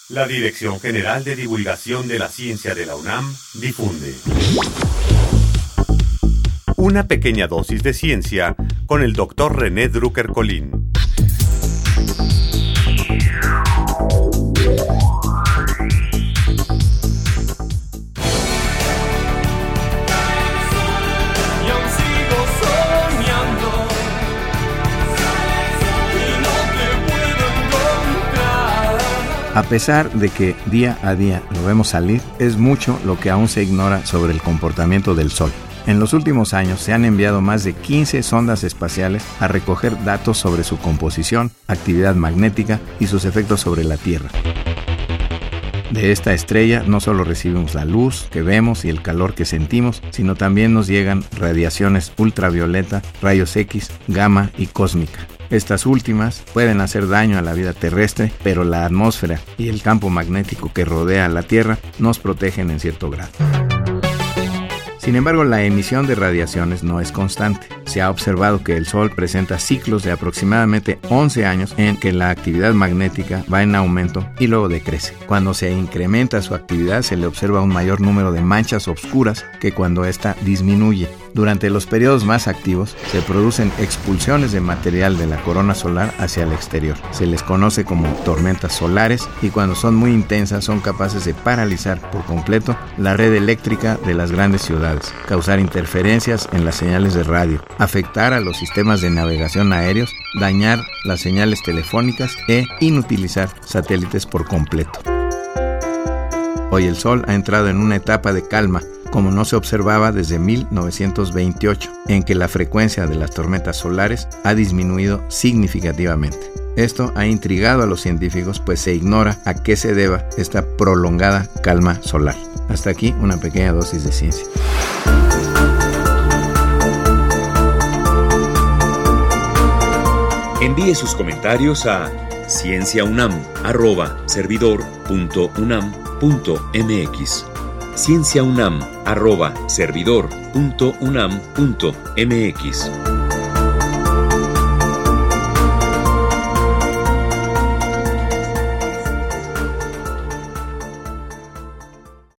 La Dirección General de Divulgación de la Ciencia de la UNAM difunde una pequeña dosis de ciencia con el Dr. René Drucker Colín. A pesar de que día a día lo vemos salir, es mucho lo que aún se ignora sobre el comportamiento del Sol. En los últimos años se han enviado más de 15 sondas espaciales a recoger datos sobre su composición, actividad magnética y sus efectos sobre la Tierra. De esta estrella no solo recibimos la luz que vemos y el calor que sentimos, sino también nos llegan radiaciones ultravioleta, rayos X, gamma y cósmica. Estas últimas pueden hacer daño a la vida terrestre, pero la atmósfera y el campo magnético que rodea a la Tierra nos protegen en cierto grado. Sin embargo, la emisión de radiaciones no es constante. Se ha observado que el Sol presenta ciclos de aproximadamente 11 años en que la actividad magnética va en aumento y luego decrece. Cuando se incrementa su actividad, se le observa un mayor número de manchas oscuras que cuando ésta disminuye. Durante los periodos más activos, se producen expulsiones de material de la corona solar hacia el exterior. Se les conoce como tormentas solares y cuando son muy intensas son capaces de paralizar por completo la red eléctrica de las grandes ciudades, causar interferencias en las señales de radio, afectar a los sistemas de navegación aéreos, dañar las señales telefónicas e inutilizar satélites por completo. Hoy el Sol ha entrado en una etapa de calma, como no se observaba desde 1928, en que la frecuencia de las tormentas solares ha disminuido significativamente. Esto ha intrigado a los científicos, pues se ignora a qué se deba esta prolongada calma solar. Hasta aquí una pequeña dosis de ciencia. Envíe sus comentarios a cienciaunam@servidor.unam.mx. cienciaunam@servidor.unam.mx